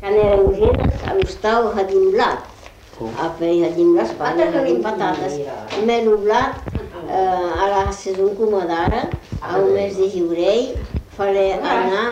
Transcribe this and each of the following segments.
Quan eren genes, a l'hostau hadin blat. Apoi hadin blat, Spanya, hadin patates. Melu blat, a la sezon comodara, a un mes de jubrei, fale anar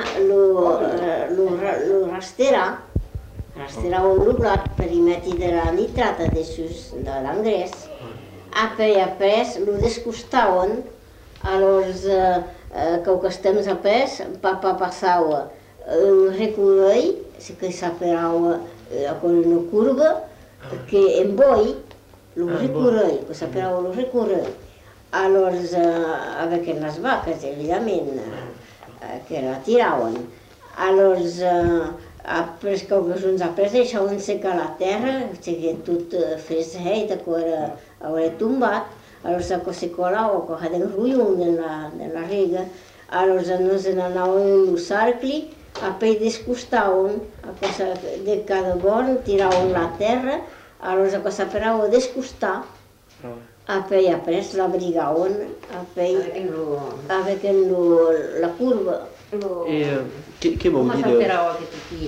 lo rastera un blat per imeti de la nitrata de l'angrès. Apoi après lo descostaven, alors que ho temps après, papa passava un recorrei, que s'aperava una curva, que en boi, lo recorrei, que s'aperava lo recorrei. Alors, avec les vaques, evidentment, que la tiraven. Alors, après ocasions après, deixaven secar la terra, que tot fresquet, que era tombat. Alors, que se colava, que hadden ruïn en la rega. Alors, nos anaven en el cercle, apoi descostaven, de cada born tiraven la terra, alors que s'aperava descostar, apoi après l'abrigaven, apoi avec la curva. Què vol dir? Com s'aperava aquest aquí?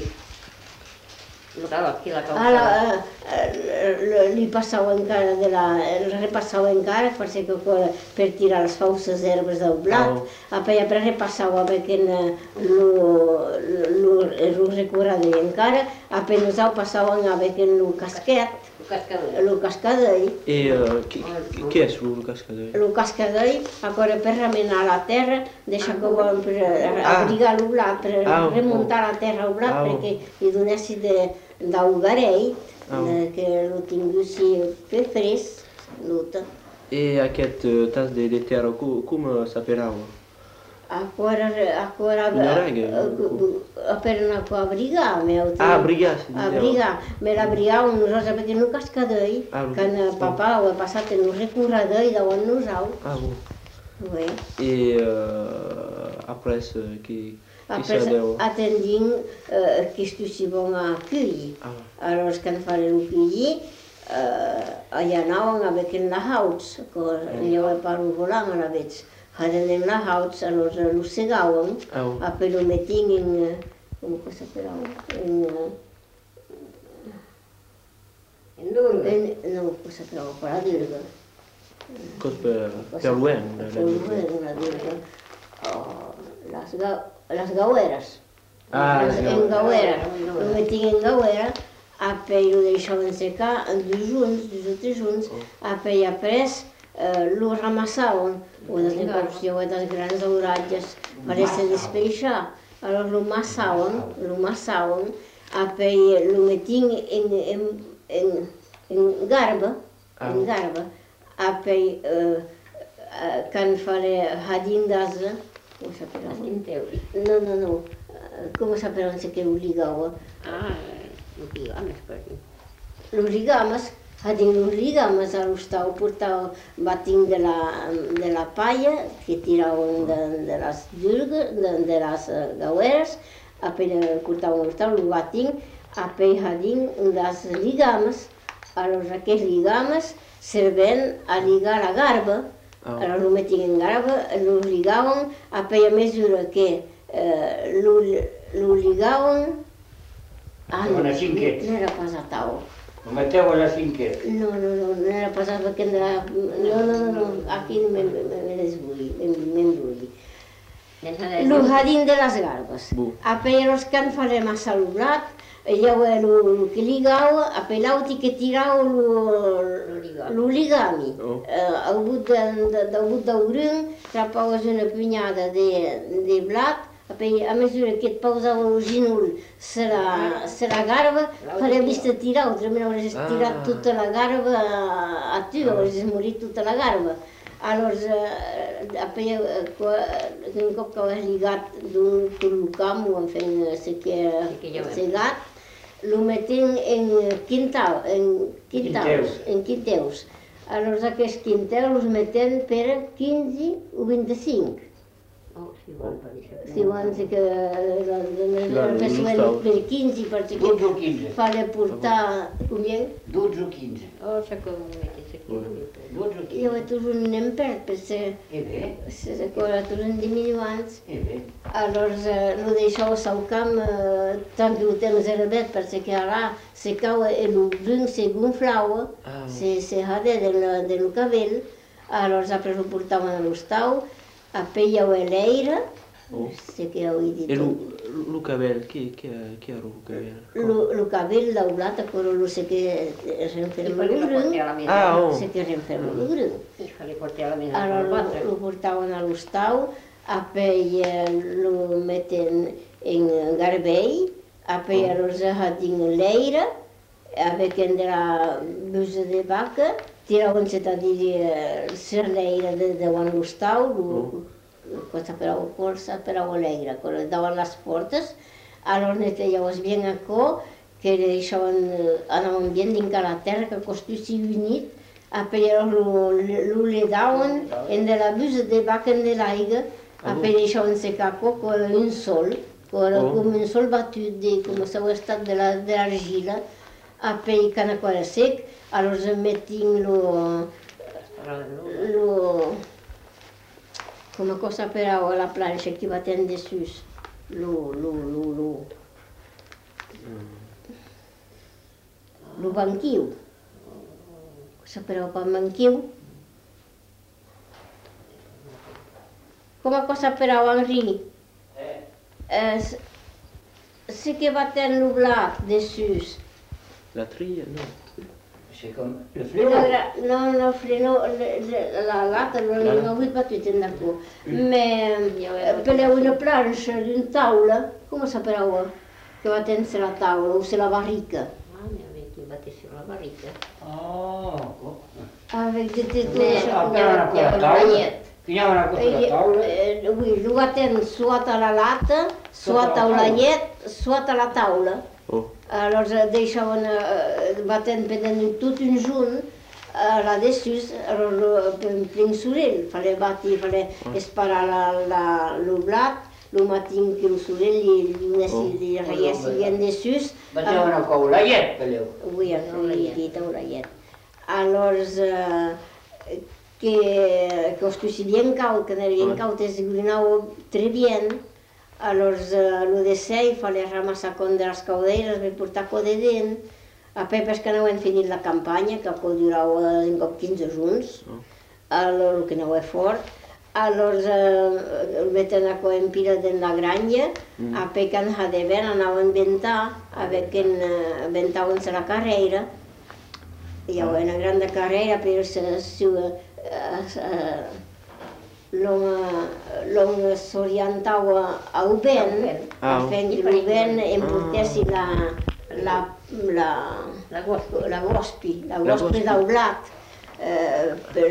Li passava encara, repassava encara, per tirar les falses herbes del blat, apoi repassava avec el recorredor encara, apoi nosaltres passàvem avec el casquet, el cascadell. Què és el cascadell? El cascadell, per remenar la terra, deixar que abrigar el blat, per remuntar la terra al blat, perquè li donessi d'augareit, que lo tinguessi ben fresc. I aquest tas de terra, com s'aperava? Per anar a abrigar. Abrigar, sí. Abrigar. Me l'abrigàvem nosaltres, perquè en el cascadell, quan papà ho ha passat en el recorredor davant nosaltres. I après, atendint que estiguessin a collir. Alors, quan farem el collir, allà anàvem avec les hauts, que n'hi havia pas el volant a la vez. Hadden les hauts, alors lo segàvem, apoi lo metíem en... com s'aperava? En durga? No, com s'aperava, per la durga. Per l'uent? Per l'uent, la durga. Les gaueres. En gauera. Lo metíem en gauera, apoi lo deixaven secar dos o tres junts, apoi après lo ramassaven, unes grans auratges, parece despeixar. Alors lo massaven, apoi lo metíem en garba, apoi quan faré hadin d'asa, no, com s'aperava que ho ligava? Los ligames, per dir. Los ligames, hadin los ligames a l'hostau portava batin de la palla que tiraven de les durgues, de les gaueres, apoi portaven a l'hostau, lo batin, apoi hadin les ligames, alors aquests ligames servien a ligar la garba. Alors lo metien en garba, lo ligaven, apoi a mesura que lo ligaven... No era pas a taula. Ho meteu a la cinquera? No era pas a perquè... No, aquí me desbulli. Lo jardín de les garbes. Apoi los quan farem a salublat, ella lo que ligava, apoi l'auti que tirava lo ligami. Al but d'augrun, trapaves una punyada de blat, apoi a mesura que et pausava el ginul se la garba, farem vista tirar, altrament hauries tirat tota la garba a tu, hauries morit tota la garba. Alors, un cop que ho has ligat d'un col·locam, ho hem fet segat, lo metem en quinteus. Alors, aquests quinteus els metem per 15 o 25. Oh, si vols, va dir Si abans que Clar, per l'Ustau. per 15, perquè 12 o 15. fale portar, com diem, 12 o 15. Oh, så kommer vi till Sekirke. 12 o 15. jo tot un nen perd, perquè Bé, se recorda tot un diminuants. bé. Alors, lo deixau al seu camp tant que ho temps era bé, perquè ara se cau el brun se gonflava, Ah, se jade del cabell, alors après lo portaven a l'hostau, après hi havia l'aire, Oh. sé que ho he dit. E lo cabelo, che era lo cabelo? Lo cabell daulat, però lo sé que es Y renferma fue que lo lo porté brun, a la mesa. Ah, oh. sé que es renferma lo brun. Hija, le porté a la mesa Alors con el lo portaven a l'hostau, après lo meten en garbell, après alors hadin l'aire, avec de la buse de vaca, tiraven, c'est-à-dire, sur l'aire de davant l'hostau, quan s'aperava l'aire, quan davant les portes, alors netejaves bien acò, que deixaven, anaven bien dins la terra, que costussi unit, après lo ledaven en de la buse de vaca en de l'aigua, après deixaven secar acò, com un sol, com un sol batut, com s'ha estat de l'argila, après quan acò era sec, alors metin lo com a cosa s'aperava a la planxa que baten dessus, lo banquiu. S'aperava pel banquiu. Com a cosa s'aperava en ri. Sí que baten lo blat dessus. La tria, no. C'est comme le fléau. No, freno, la lata non l'ho avut batut en d'acò. Ma per una planxa d'una taula, come s'aperava che baten se la taula o se la barrica? Ah, mi avete battessi la barrica. Oh, Avec des appena una cosa taula. Finiamo una cosa da taula. Oui, lo baten sota la lata, sota la llet, sota la taula. Oh. Alors deixaven batent pendent tot un junt là dessus, alors plen sorell, fallait batre, fallait esperar lo blat, lo matin que lo sorell li reiessi bien dessus. Bateu una coulaiet, peleu. Oui, he dit orellet. Alors que estuvessi bien caut, que era bien caut, es grinava très bien. Alors, lo de sei, fallait ramassar con de les cauderes, vam portar co de dent, a pepes que no hem finit la campanya, que co durava en cop 15 junts, alors que no és fort, alors vam anar co en pira de la granja, a pe que anava de ben, anava a inventar, a veure que inventaven la carrera, hi havia una gran carrera, però l'home s'orientava al vent, fent que el vent emportessi la gospi del blat per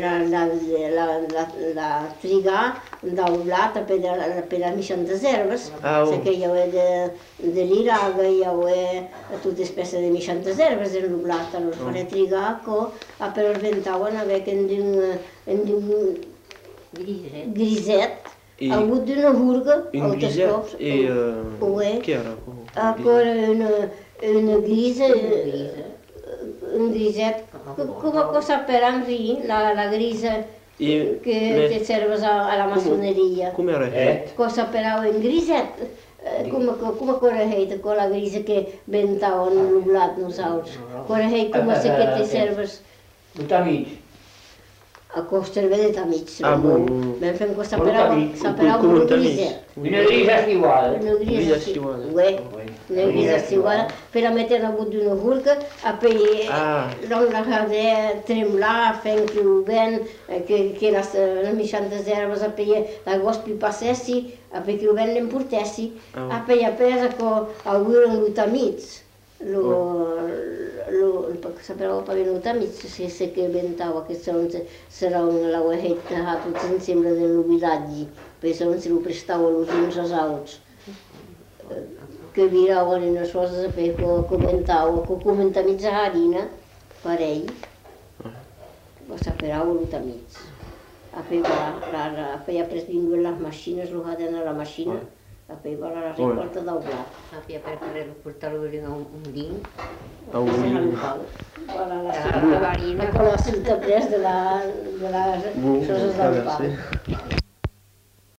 la trigar del blat per a mitjantes herbes, perquè hi havia de l'iraga, hi havia tota espècie de mitjantes herbes en el blat, alors faré trigar però el ventaven a veure en d'un griset, al bout d'una burga, Une grisette et Ouais. che era? Ancora una grisa, un griset, com a cosa per enri, la grisa que serves a la maçoneria. Come era het? Cosa per un griset, com a correheita, con la grisa que ventaven el blat nosaltres. Correhei com a se que te serves Tot amic. a costerve de tamig. Bon. Vam fer cosa s'aperava un griset. Una grisa és igual. Una grisa Grisa uè, una grisa s'iguala, per a metre al bout d'una burca, apoi l'on la jade tremblar, fent que el vent, que les mitjantes herbes, apoi la gospi passessi, apoi que el vent l'emportessi, apoi algú l'utamits, s'aperava per l'utamits, se que ventava, que serà la uehetta, tots em sembla del vilatge, perquè non se lo prestava els uns als altres. Que viraven unes coses que comentava a harina per ell, que s'aperava l'utamits. Apoi après vingut les màquines, el haden a la màquina, apoi va la recolta del blat. Apoi per portar-lo a un link. A un link. Voilà, la farina. La col·lació pres de les coses del pal.